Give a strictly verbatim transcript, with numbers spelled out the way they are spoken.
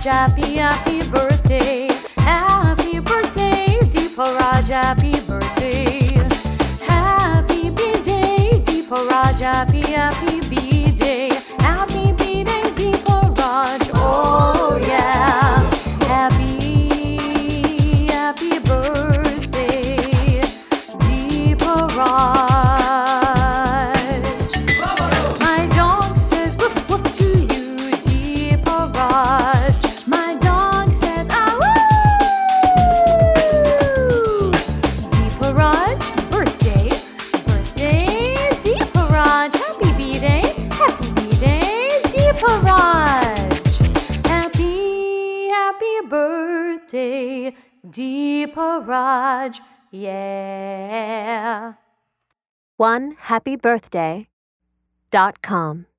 Deeparaj, happy, happy birthday. Happy birthday, Deeparaj, happy birthday. Happy B-Day, Deeparaj, happy, happy B-Day. Happy B-Day, Deeparaj, oh yeah. Happy, happy birthday, Deeparaj. My dog says woof woof to you, Deeparaj. My dog says ah woo. Deeparaj, birthday, birthday, Deeparaj. Happy B-Day, happy B-Day, Deeparaj. Happy, happy birthday, Deeparaj, yeah. one happy birthday dot com